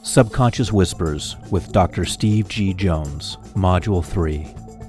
Subconscious Whispers with Dr. Steve G. Jones, Module 3.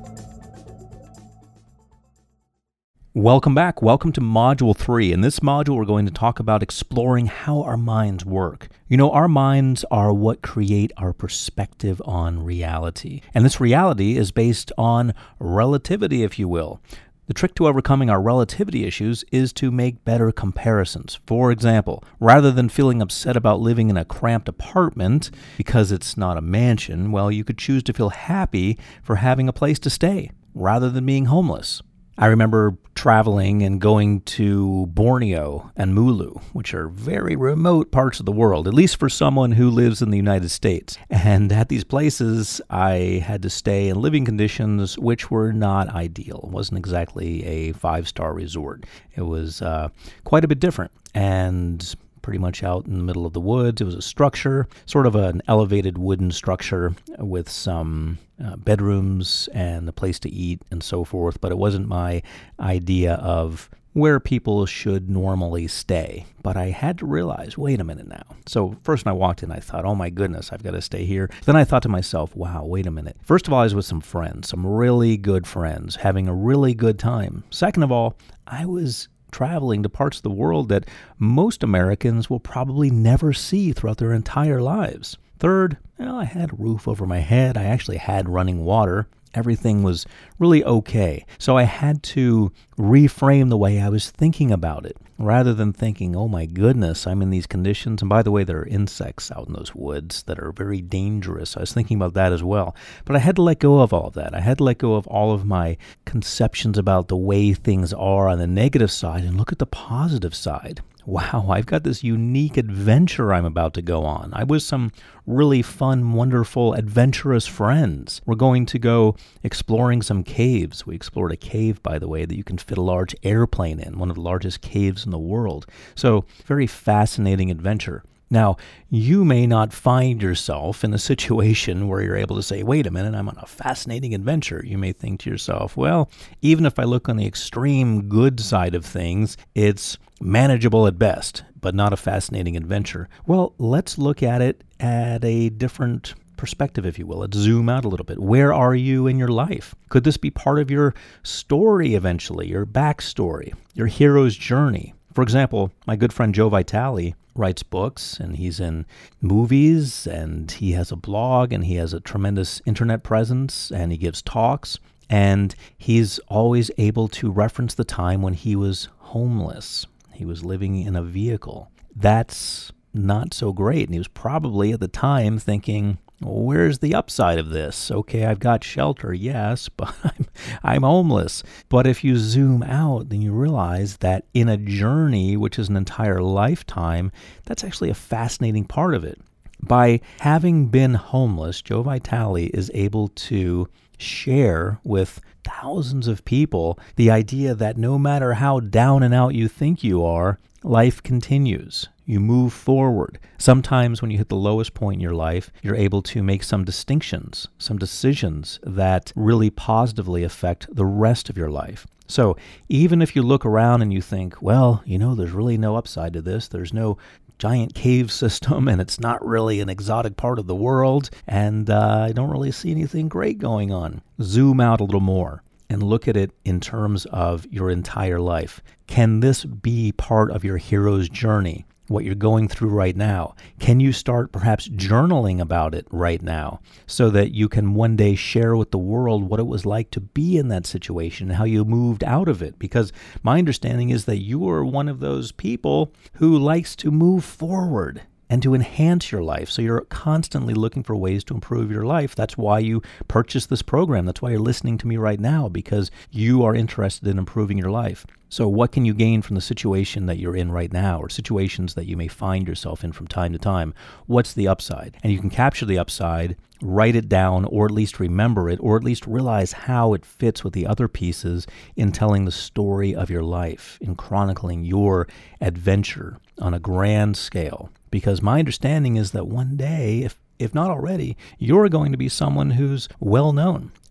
Welcome back. Welcome to Module 3. In this module, we're going to talk about exploring how our minds work. You know, our minds are what create our perspective on reality. And this reality is based on relativity, if you will. The trick to overcoming our relativity issues is to make better comparisons. For example, rather than feeling upset about living in a cramped apartment because it's not a mansion, well, you could choose to feel happy for having a place to stay rather than being homeless. I remember traveling and going to Borneo and Mulu, which are very remote parts of the world, at least for someone who lives in the United States. And at these places, I had to stay in living conditions which were not ideal. It wasn't exactly a 5-star resort. It was quite a bit different and pretty much out in the middle of the woods. It was a structure, sort of an elevated wooden structure with some bedrooms and a place to eat and so forth, but it wasn't my idea of where people should normally stay. But I had to realize, wait a minute now. So first when I walked in, I thought, oh my goodness, I've got to stay here. Then I thought to myself, wow, wait a minute. First of all, I was with some friends, some really good friends, having a really good time. Second of all, I was traveling to parts of the world that most Americans will probably never see throughout their entire lives. Third, I had a roof over my head. I actually had running water. Everything was really okay. So I had to reframe the way I was thinking about it. Rather than thinking, oh my goodness, I'm in these conditions. And by the way, there are insects out in those woods that are very dangerous. I was thinking about that as well. But I had to let go of all of that. I had to let go of all of my conceptions about the way things are on the negative side and look at the positive side. Wow, I've got this unique adventure I'm about to go on. I was some really fun, wonderful, adventurous friends. We're going to go exploring some caves. We explored a cave, by the way, that you can fit a large airplane in, one of the largest caves in the world. So, very fascinating adventure. Now, you may not find yourself in a situation where you're able to say, wait a minute, I'm on a fascinating adventure. You may think to yourself, well, even if I look on the extreme good side of things, it's manageable at best, but not a fascinating adventure. Well, let's look at it at a different perspective, if you will. Let's zoom out a little bit. Where are you in your life? Could this be part of your story eventually, your backstory, your hero's journey? For example, my good friend Joe Vitale writes books, and he's in movies, and he has a blog, and he has a tremendous internet presence, and he gives talks, and he's always able to reference the time when he was homeless. He was living in a vehicle. That's not so great, and he was probably at the time thinking, where's the upside of this? Okay, I've got shelter, yes, but I'm homeless. But if you zoom out, then you realize that in a journey, which is an entire lifetime, that's actually a fascinating part of it. By having been homeless, Joe Vitale is able to share with thousands of people the idea that no matter how down and out you think you are, life continues. You move forward. Sometimes when you hit the lowest point in your life, you're able to make some distinctions, some decisions that really positively affect the rest of your life. So even if you look around and you think, well, there's really no upside to this, there's no giant cave system, and it's not really an exotic part of the world, and I don't really see anything great going on. Zoom out a little more and look at it in terms of your entire life. Can this be part of your hero's journey? What you're going through right now? Can you start perhaps journaling about it right now so that you can one day share with the world what it was like to be in that situation and how you moved out of it? Because my understanding is that you are one of those people who likes to move forward and to enhance your life. So you're constantly looking for ways to improve your life. That's why you purchased this program. That's why you're listening to me right now, because you are interested in improving your life. So what can you gain from the situation that you're in right now, or situations that you may find yourself in from time to time? What's the upside? And you can capture the upside, write it down, or at least remember it, or at least realize how it fits with the other pieces in telling the story of your life, in chronicling your adventure on a grand scale. Because my understanding is that one day, if not already, you're going to be someone who's well known.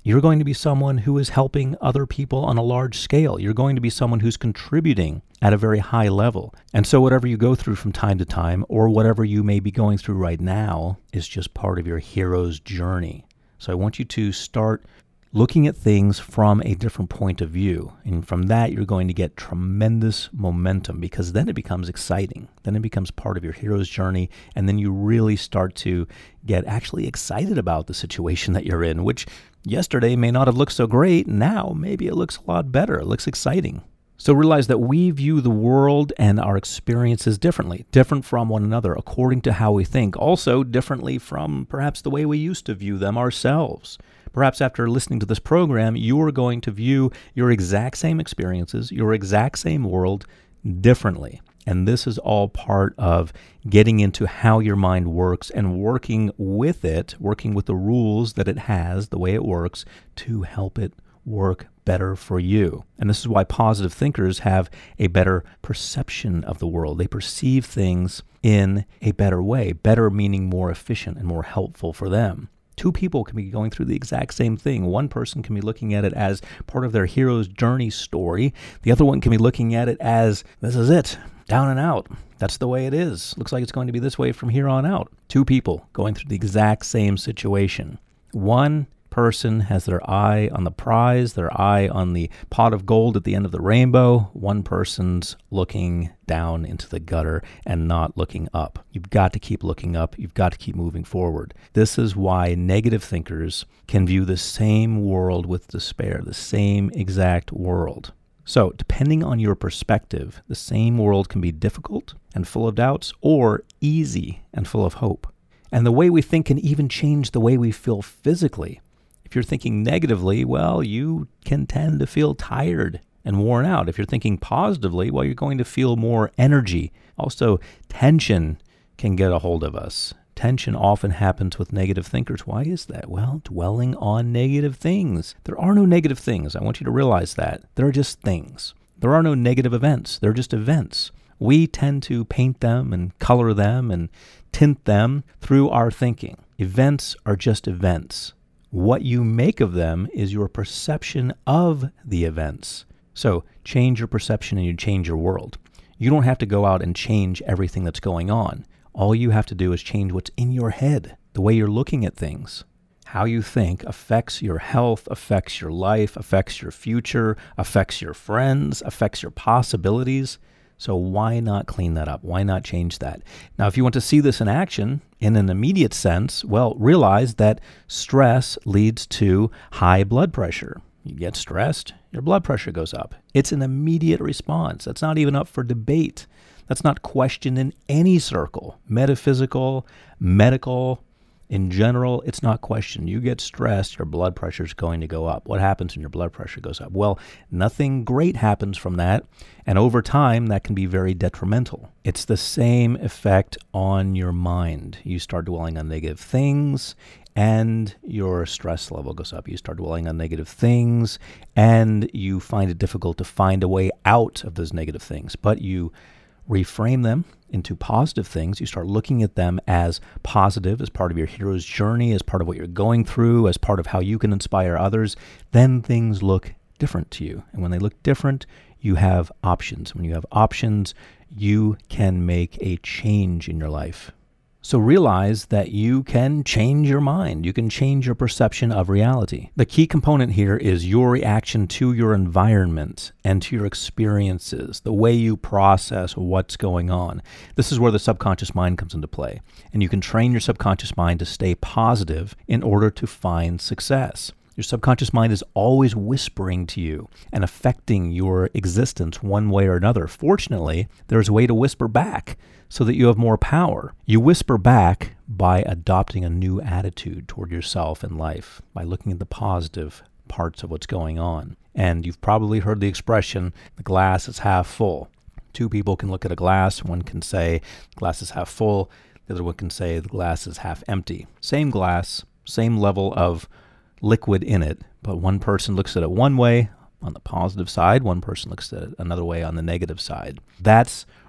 You're going to be someone who is helping other people on a large scale. You're going to be someone who's contributing at a very high level. And so whatever you go through from time to time, or whatever you may be going through right now, is just part of your hero's journey. So I want you to start looking at things from a different point of view. And from that, you're going to get tremendous momentum, because then it becomes exciting. Then it becomes part of your hero's journey. And then you really start to get actually excited about the situation that you're in, which yesterday may not have looked so great. Now, maybe it looks a lot better. It looks exciting. So realize that we view the world and our experiences differently, different from one another, according to how we think. Also differently from perhaps the way we used to view them ourselves. Perhaps after listening to this program, you are going to view your exact same experiences, your exact same world differently. And this is all part of getting into how your mind works and working with it, working with the rules that it has, the way it works, to help it work better for you. And this is why positive thinkers have a better perception of the world. They perceive things in a better way, better meaning more efficient and more helpful for them. Two people can be going through the exact same thing. One person can be looking at it as part of their hero's journey story. The other one can be looking at it as, this is it, down and out. That's the way it is. Looks like it's going to be this way from here on out. Two people going through the exact same situation. One person has their eye on the prize, their eye on the pot of gold at the end of the rainbow. One person's looking down into the gutter and not looking up. You've got to keep looking up. You've got to keep moving forward. This is why negative thinkers can view the same world with despair, the same exact world. So, depending on your perspective, the same world can be difficult and full of doubts, or easy and full of hope. And the way we think can even change the way we feel physically. If you're thinking negatively, well, you can tend to feel tired and worn out. If you're thinking positively, well, you're going to feel more energy. Also, tension can get a hold of us. Tension often happens with negative thinkers. Why is that? Well, dwelling on negative things. There are no negative things. I want you to realize that. There are just things. There are no negative events. They're just events. We tend to paint them and color them and tint them through our thinking. Events are just events. What you make of them is your perception of the events. So change your perception and you change your world. You don't have to go out and change everything that's going on. All you have to do is change what's in your head, the way you're looking at things. How you think affects your health, affects your life, affects your future, affects your friends, affects your possibilities. So why not clean that up? Why not change that? Now, if you want to see this in action in an immediate sense, well, realize that stress leads to high blood pressure. You get stressed, your blood pressure goes up. It's an immediate response. That's not even up for debate. That's not questioned in any circle, metaphysical, medical. In general, it's not questioned. You get stressed, your blood pressure is going to go up. What happens when your blood pressure goes up? Well, nothing great happens from that, and over time, that can be very detrimental. It's the same effect on your mind. You start dwelling on negative things, and your stress level goes up. You start dwelling on negative things, and you find it difficult to find a way out of those negative things, but you reframe them into positive things. You start looking at them as positive, as part of your hero's journey, as part of what you're going through, as part of how you can inspire others. Then things look different to you. And when they look different, you have options. When you have options, you can make a change in your life. So realize that you can change your mind. You can change your perception of reality. The key component here is your reaction to your environment and to your experiences, the way you process what's going on. This is where the subconscious mind comes into play. And you can train your subconscious mind to stay positive in order to find success. Your subconscious mind is always whispering to you and affecting your existence one way or another. Fortunately, there's a way to whisper back so that you have more power. You whisper back by adopting a new attitude toward yourself and life, by looking at the positive parts of what's going on. And you've probably heard the expression, the glass is half full. Two people can look at a glass. One can say, the glass is half full. The other one can say, the glass is half empty. Same glass, same level of liquid in it, but one person looks at it one way on the positive side, one person looks at it another way on the negative side. That's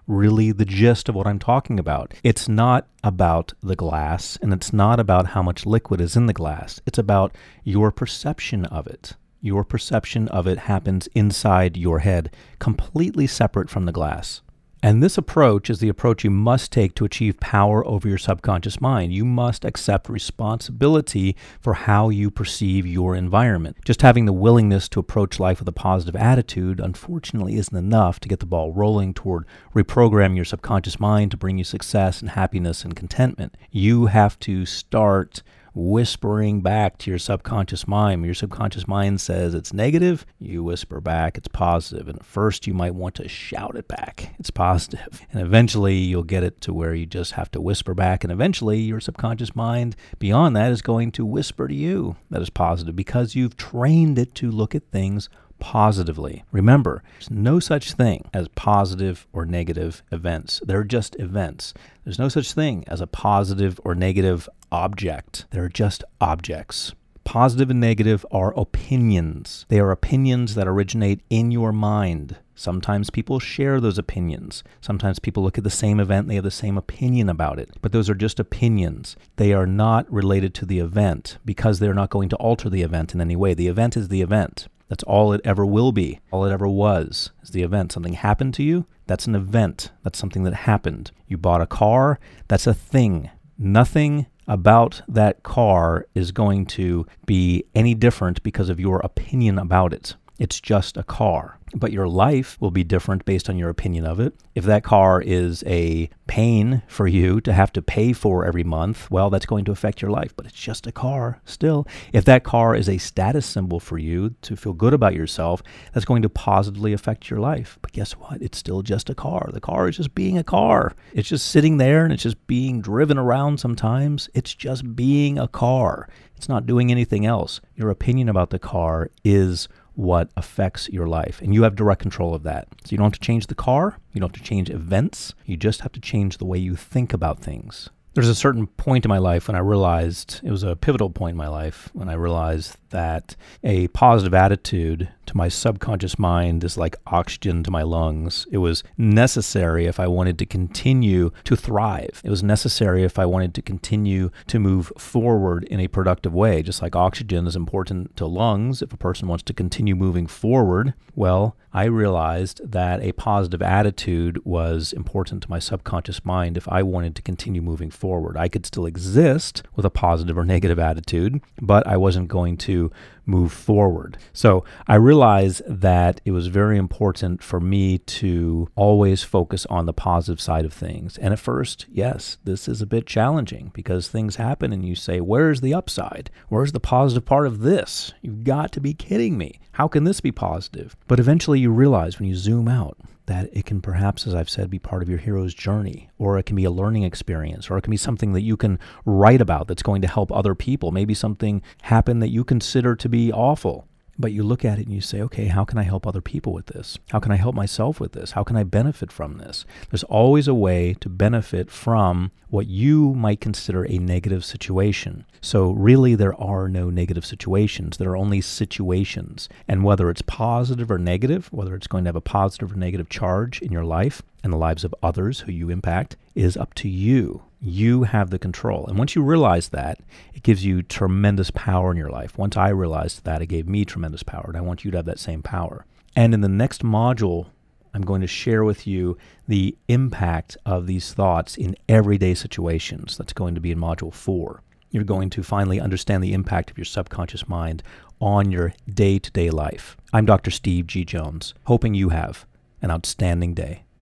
really the gist of what I'm talking about. It's not about the glass, and it's not about how much liquid is in the glass. It's about your perception of it. Your perception of it happens inside your head, completely separate from the glass. And this approach is the approach you must take to achieve power over your subconscious mind. You must accept responsibility for how you perceive your environment. Just having the willingness to approach life with a positive attitude, unfortunately, isn't enough to get the ball rolling toward reprogramming your subconscious mind to bring you success and happiness and contentment. You have to start whispering back to your subconscious mind. When your subconscious mind says it's negative, you whisper back it's positive. And at first you might want to shout it back. It's positive. And eventually you'll get it to where you just have to whisper back. And eventually your subconscious mind beyond that is going to whisper to you that is positive because you've trained it to look at things positively. Remember, there's no such thing as positive or negative events. They're just events. There's no such thing as a positive or negative object. They're just objects. Positive and negative are opinions. They are opinions that originate in your mind. Sometimes people share those opinions. Sometimes people look at the same event and they have the same opinion about it. But those are just opinions. They are not related to the event because they're not going to alter the event in any way. The event is the event. That's all it ever will be. All it ever was is the event. Something happened to you, that's an event. That's something that happened. You bought a car, that's a thing. Nothing about that car is going to be any different because of your opinion about it. It's just a car. But your life will be different based on your opinion of it. If that car is a pain for you to have to pay for every month, well, that's going to affect your life, but it's just a car still. If that car is a status symbol for you to feel good about yourself, that's going to positively affect your life. But guess what? It's still just a car. The car is just being a car. It's just sitting there and it's just being driven around sometimes. It's just being a car. It's not doing anything else. Your opinion about the car is what affects your life. And you have direct control of that. So you don't have to change the car. You don't have to change events. You just have to change the way you think about things. There's a certain point in my life when I realized, it was a pivotal point in my life, when I realized that a positive attitude to my subconscious mind is like oxygen to my lungs. It was necessary if I wanted to continue to thrive. It was necessary if I wanted to continue to move forward in a productive way. Just like oxygen is important to lungs, if a person wants to continue moving forward, well, I realized that a positive attitude was important to my subconscious mind if I wanted to continue moving forward. I could still exist with a positive or negative attitude, but I wasn't going to move forward. So I realized that it was very important for me to always focus on the positive side of things. And at first, yes, this is a bit challenging because things happen and you say, where's the upside? Where's the positive part of this? You've got to be kidding me. How can this be positive? But eventually you realize when you zoom out that it can perhaps, as I've said, be part of your hero's journey, or it can be a learning experience, or it can be something that you can write about that's going to help other people. Maybe something happened that you consider to be awful, but you look at it and you say, okay, how can I help other people with this? How can I help myself with this? How can I benefit from this? There's always a way to benefit from what you might consider a negative situation. So really there are no negative situations. There are only situations. And whether it's positive or negative, whether it's going to have a positive or negative charge in your life and the lives of others who you impact, is up to you. You have the control. And once you realize that, it gives you tremendous power in your life. Once I realized that, it gave me tremendous power, and I want you to have that same power. And in the next module, I'm going to share with you the impact of these thoughts in everyday situations. That's going to be in Module 4. You're going to finally understand the impact of your subconscious mind on your day-to-day life. I'm Dr. Steve G. Jones, hoping you have an outstanding day.